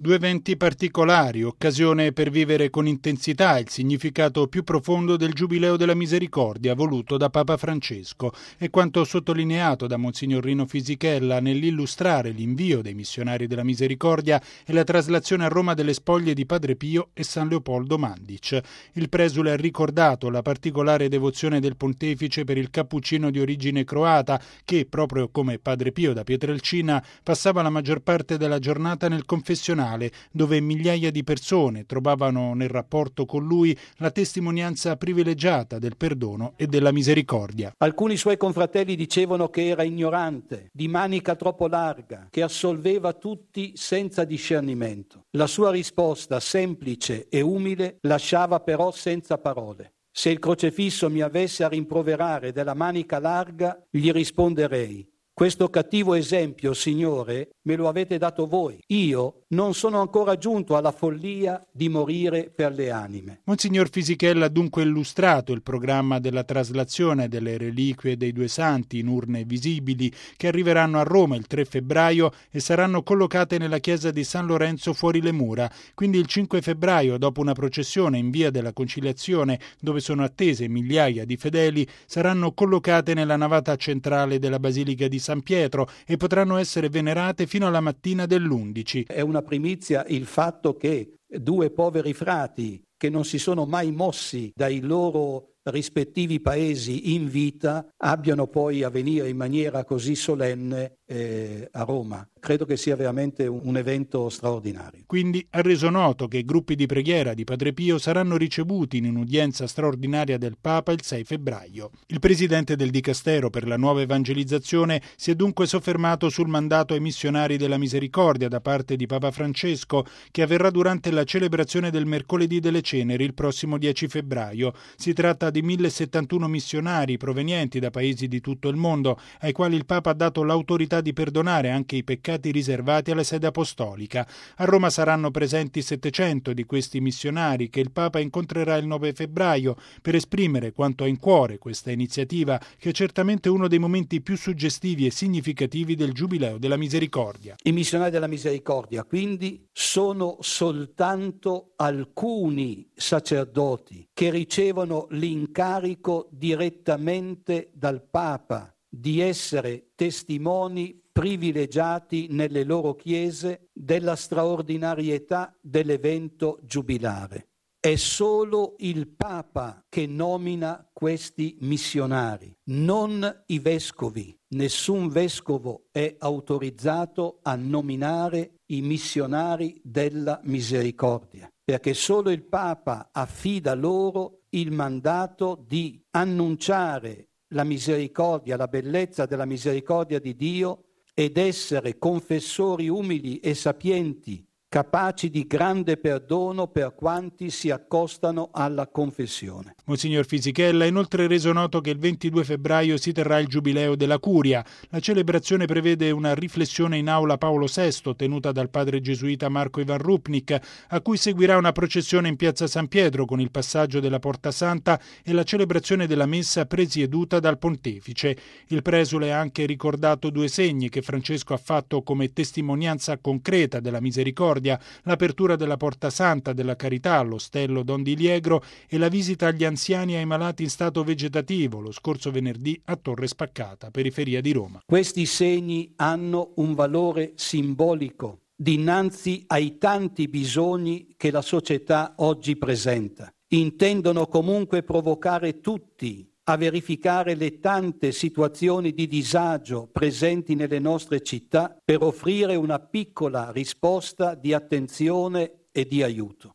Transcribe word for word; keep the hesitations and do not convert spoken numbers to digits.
Due eventi particolari, occasione per vivere con intensità il significato più profondo del Giubileo della Misericordia voluto da Papa Francesco e quanto sottolineato da Monsignor Rino Fisichella nell'illustrare l'invio dei missionari della Misericordia e la traslazione a Roma delle spoglie di Padre Pio e San Leopoldo Mandic. Il presule ha ricordato la particolare devozione del pontefice per il cappuccino di origine croata che, proprio come Padre Pio da Pietrelcina, passava la maggior parte della giornata nel confessionale, dove migliaia di persone trovavano nel rapporto con lui la testimonianza privilegiata del perdono e della misericordia. Alcuni suoi confratelli dicevano che era ignorante, di manica troppo larga, che assolveva tutti senza discernimento. La sua risposta, semplice e umile, lasciava però senza parole. Se il crocefisso mi avesse a rimproverare della manica larga, gli risponderei: questo cattivo esempio, Signore, me lo avete dato voi. Io non sono ancora giunto alla follia di morire per le anime. Monsignor Fisichella ha dunque illustrato il programma della traslazione delle reliquie dei due santi in urne visibili che arriveranno a Roma il tre febbraio e saranno collocate nella chiesa di San Lorenzo fuori le mura. Quindi il cinque febbraio, dopo una processione in via della Conciliazione dove sono attese migliaia di fedeli, saranno collocate nella navata centrale della Basilica di San Pietro e potranno essere venerate fino alla mattina dell'undici. È una primizia il fatto che due poveri frati che non si sono mai mossi dai loro rispettivi paesi in vita abbiano poi a venire in maniera così solenne eh, a Roma. Credo che sia veramente un, un evento straordinario. Quindi ha reso noto che i gruppi di preghiera di Padre Pio saranno ricevuti in un'udienza straordinaria del Papa il sei febbraio. Il presidente del Dicastero per la nuova evangelizzazione si è dunque soffermato sul mandato ai missionari della Misericordia da parte di Papa Francesco, che avverrà durante la celebrazione del Mercoledì delle Ceneri il prossimo dieci febbraio. Si tratta di mille settantuno missionari provenienti da paesi di tutto il mondo, ai quali il Papa ha dato l'autorità di perdonare anche i peccati riservati alla sede apostolica. A Roma saranno presenti settecento di questi missionari che il Papa incontrerà il nove febbraio per esprimere quanto ha in cuore questa iniziativa, che è certamente uno dei momenti più suggestivi e significativi del Giubileo della Misericordia. I missionari della Misericordia, quindi, sono soltanto alcuni sacerdoti che ricevono l'incarico direttamente dal Papa di essere testimoni privilegiati nelle loro chiese della straordinarietà dell'evento giubilare. È solo il Papa che nomina questi missionari, non i vescovi. Nessun vescovo è autorizzato a nominare i missionari della misericordia, perché solo il Papa affida loro il mandato di annunciare la misericordia, la bellezza della misericordia di Dio ed essere confessori umili e sapienti, capaci di grande perdono per quanti si accostano alla confessione. Monsignor Fisichella ha inoltre reso noto che il ventidue febbraio si terrà il Giubileo della Curia. La celebrazione prevede una riflessione in aula Paolo sesto tenuta dal padre gesuita Marco Ivan Rupnik, a cui seguirà una processione in piazza San Pietro con il passaggio della Porta Santa e la celebrazione della messa presieduta dal pontefice. Il presule ha anche ricordato due segni che Francesco ha fatto come testimonianza concreta della misericordia: l'apertura della Porta Santa della Carità all'ostello Don di Liegro e la visita agli anziani e ai malati in stato vegetativo lo scorso venerdì a Torre Spaccata, periferia di Roma. Questi segni hanno un valore simbolico dinanzi ai tanti bisogni che la società oggi presenta. Intendono comunque provocare tutti a verificare le tante situazioni di disagio presenti nelle nostre città per offrire una piccola risposta di attenzione e di aiuto.